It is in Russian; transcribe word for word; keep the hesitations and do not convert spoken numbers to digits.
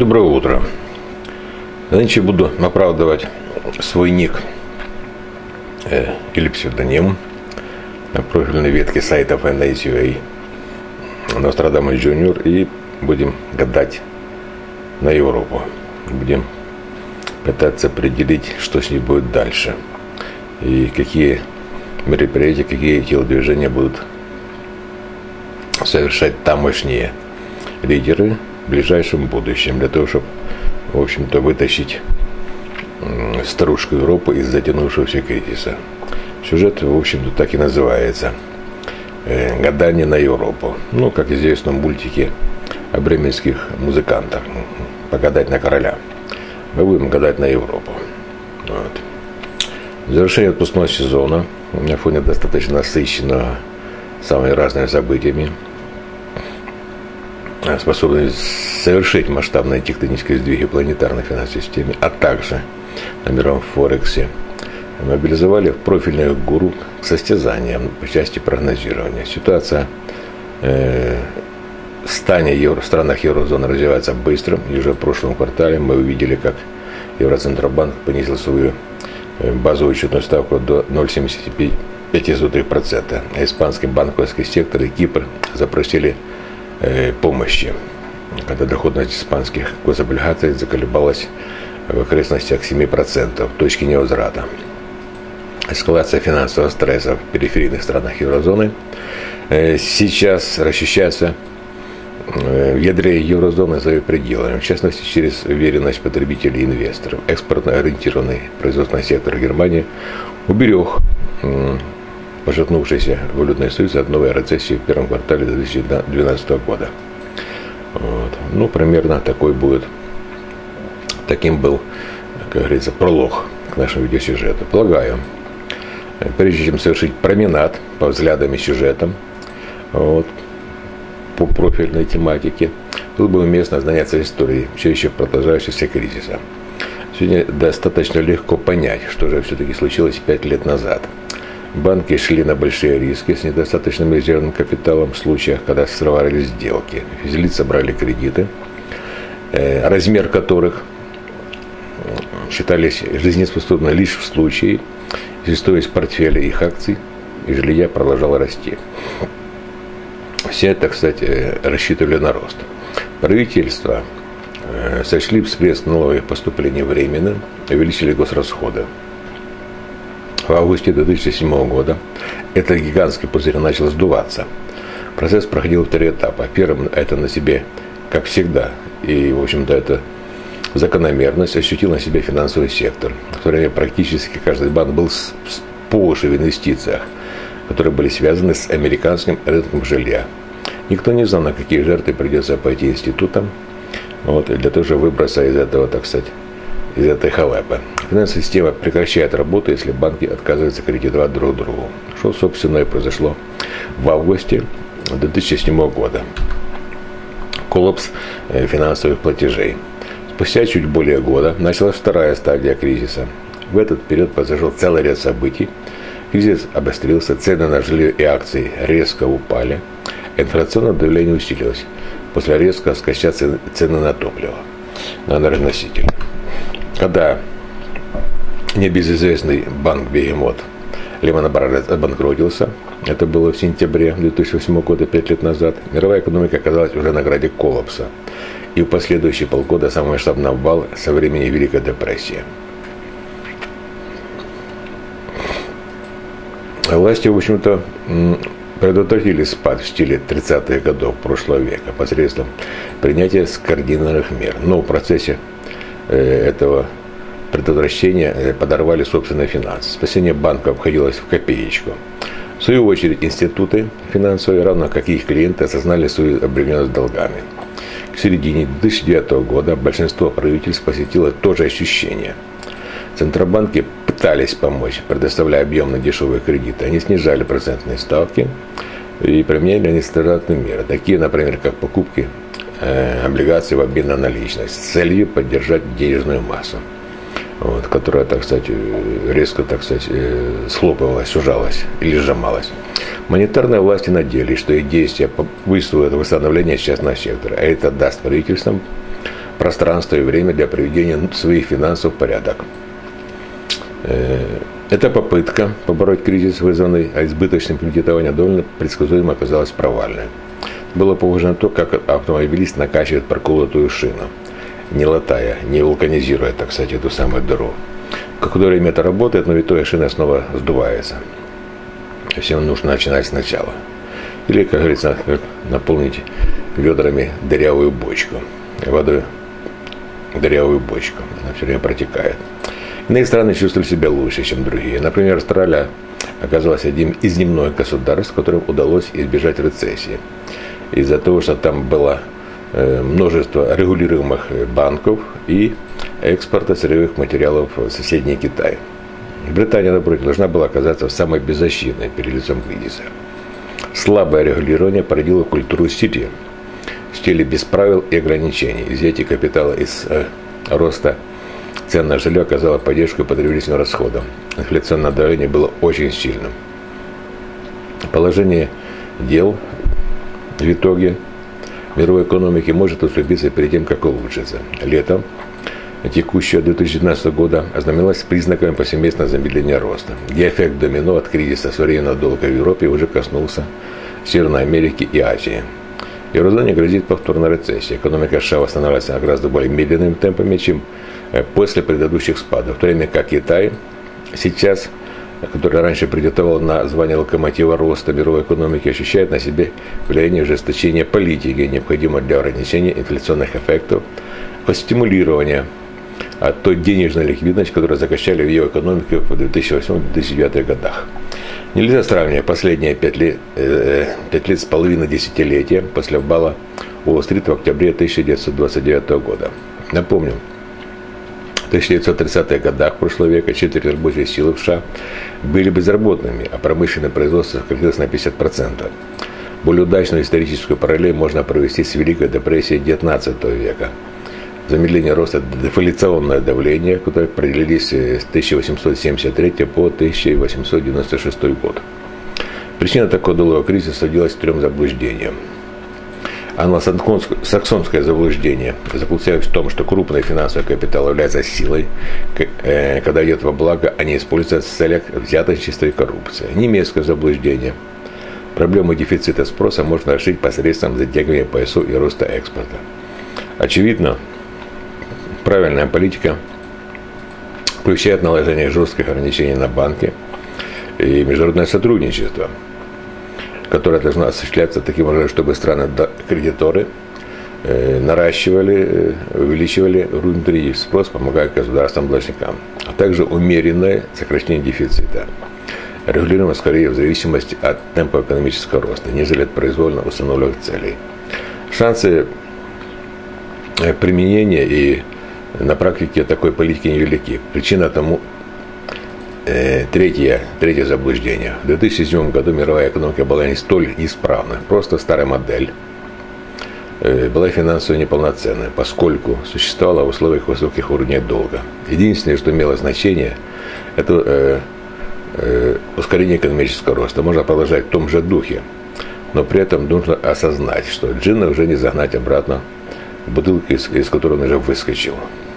Доброе утро. Нынче буду оправдывать свой ник э, или псевдоним на профильной ветке сайта Finance.ua Нострадамус Джуниор, и будем гадать на Европу. Будем пытаться определить, что с ней будет дальше и какие мероприятия, какие телодвижения будут совершать тамошние лидеры в ближайшем будущем, для того, чтобы, в общем-то, вытащить старушку Европу из затянувшегося кризиса. Сюжет, в общем-то, так и называется. Гадание на Европу. Ну, как известно в мультике о бременских музыкантах. Погадать на короля. Мы будем гадать на Европу. Вот. Завершение отпускного сезона на фоне достаточно насыщенного самыми разными событиями, способны совершить масштабные тектонические сдвиги в планетарной финансовой системе, а также на мировом Форексе, мобилизовали профильных гуру к состязаниям по части прогнозирования. Ситуация э, в стране евро, в странах еврозоны развивается быстро, и уже в прошлом квартале мы увидели, как Евроцентробанк понизил свою базовую учетную ставку до ноль целых семьдесят пять процента. А испанский банковский сектор и Кипр запросили э, помощи, когда доходность испанских гособлигаций заколебалась в окрестностях семь процентов, точки невозврата. Эскалация финансового стресса в периферийных странах еврозоны э, сейчас расчищается э, в ядре еврозоны за ее пределами, в частности через уверенность потребителей и инвесторов. Экспортно ориентированный производственный сектор Германии уберег э, пожатнувшийся валютный союз от новой рецессии в первом квартале две тысячи двенадцатого года. Вот. Ну, примерно такой будет, таким был, как говорится, пролог к нашему видеосюжету. Полагаю, прежде чем совершить променад по взглядам и сюжетам, вот, по профильной тематике, было бы уместно заняться историей все еще продолжающегося кризиса. Сегодня достаточно легко понять, что же все-таки случилось пять лет назад. Банки шли на большие риски с недостаточным резервным капиталом в случаях, когда срывались сделки. Физлица брали кредиты, э, размер которых считались жизнеспособны лишь в случае, если стоимость портфеля их акций и жилья продолжала расти. Все это, кстати, рассчитывали на рост. Правительства э, сочли всплеск налоговых поступлений временным и увеличили госрасходы. В августе две тысячи седьмого года этот гигантский пузырь начал сдуваться. Процесс проходил в три этапа. Первым это на себе, как всегда, и, в общем-то, это закономерность, ощутил на себе финансовый сектор. В то время практически каждый банк был по уши в инвестициях, которые были связаны с американским рынком жилья. Никто не знал, на какие жертвы придется пойти институтам, вот, для того, чтобы выбраться из этого, так сказать, из этой халепы. Финансовая система прекращает работу, если банки отказываются кредитовать друг другу. Что, собственно, и произошло в августе две тысячи седьмого года. Коллапс финансовых платежей. Спустя чуть более года началась вторая стадия кризиса. В этот период произошел целый ряд событий. Кризис обострился, цены на жилье и акции резко упали, инфляционное давление усилилось. После резко скачать цены на топливо, на энергоносители. Когда небезызвестный банк-бегемот Lehman Brothers обанкротился, это было в сентябре две тысячи восьмого года, пять лет назад, мировая экономика оказалась уже на граде коллапса. И в последующие полгода самый масштабный обвал со времени Великой депрессии. Власти, в общем-то, предотвратили спад в стиле тридцатых годов прошлого века посредством принятия скоординированных мер. Но в процессе этого предотвращения подорвали собственные финансы. Спасение банка обходилось в копеечку. В свою очередь, институты финансовые, равно как и их клиенты, осознали свою обремененность долгами. К середине две тысячи девятого года большинство правительств посетило то же ощущение. Центробанки пытались помочь, предоставляя объемные дешевые кредиты. Они снижали процентные ставки и применяли нестандартные меры, такие, например, как покупки э, облигаций в обмен на наличность, с целью поддержать денежную массу, вот, которая, так сказать, резко, так сказать, схлопывалась, сужалась или сжималась. Монетарные власти надеялись, что их действия выстроят восстановление частного сектора, а это даст правительствам пространство и время для приведения своих финансов в порядок. Эта попытка побороть кризис, вызванный избыточным кредитованием, довольно предсказуемо оказалась провальной. Было похоже на то, как автомобилист накачивает проколотую шину, не латая, не вулканизируя, так сказать, эту самую дыру. Какое-то время это работает, но в итоге шина снова сдувается. Всем нужно начинать сначала. Или, как говорится, как наполнить ведрами дырявую бочку. Водой дырявую бочку. Она все время протекает. Иные страны чувствовали себя лучше, чем другие. Например, Австралия оказалась одним из немногих государств, которым удалось избежать рецессии. Из-за того, что там было множество регулируемых банков и экспорта сырьевых материалов в соседний Китай. Британия, напротив, должна была оказаться самой беззащитной перед лицом кризиса. Слабое регулирование породило культуру сети, в стиле без правил и ограничений. Изъятие капитала из э, роста цен на жилье оказало поддержку потребительским расходам. Инфляционное давление было очень сильным. Положение дел в итоге мировой экономики может усугубиться перед тем, как улучшится. Летом текущего две тысячи девятнадцатого года ознаменовалось признаками повсеместного замедления роста, где эффект домино от кризиса современного долга в Европе уже коснулся Северной Америки и Азии. Еврозоне грозит повторная рецессия. Экономика США восстанавливается гораздо более медленными темпами, чем после предыдущих спадов, в то время как Китай сейчас, который раньше претендовал на звание локомотива роста мировой экономики, ощущает на себе влияние ужесточения политики, необходимое для ограничения инфляционных эффектов, стимулирования от той денежной ликвидности, которую закачали в ее экономику в две тысячи восьмом — две тысячи девятом годах. Нельзя сравнивать последние пять лет, э, пять лет с половиной десятилетия после обвала Уолл-стрит в октябре тысяча девятьсот двадцать девятого года. Напомню, в тысяча девятьсот тридцатых годах прошлого века четверть рабочей силы в США были безработными, а промышленное производство сократилось на пятьдесят процентов. Более удачную историческую параллель можно провести с Великой депрессией девятнадцатого века. Замедление роста дефляционное давление, которое определились с тысяча восемьсот семьдесят третьего по тысяча восемьсот девяносто шестой год. Причина такого долгого кризиса сводилась к трем заблуждениям. Англосаксонское заблуждение заключалось в том, что крупный финансовый капитал является силой, когда идет во благо, а не используется в целях взяточничества и коррупции. Немецкое заблуждение. Проблему дефицита спроса можно решить посредством затягивания поясов и роста экспорта. Очевидно, правильная политика включает наложение жестких ограничений на банки и международное сотрудничество, которое должно осуществляться таким образом, чтобы страны-кредиторы наращивали, увеличивали внутренний спрос, помогая государствам-должникам, а также умеренное сокращение дефицита, регулируемое скорее в зависимости от темпа экономического роста, нежели от произвольно установленных целей. Шансы применения и на практике такой политики невелики. Причина тому э, третье, третье заблуждение. В две тысячи седьмом году мировая экономика была не столь неисправна, просто старая модель э, была финансово неполноценной, поскольку существовала в условиях высоких уровней долга. Единственное, что имело значение, это э, э, ускорение экономического роста. Можно продолжать в том же духе, но при этом нужно осознать, что джинна уже не загнать обратно бутылки, из, из которой он уже выскочил.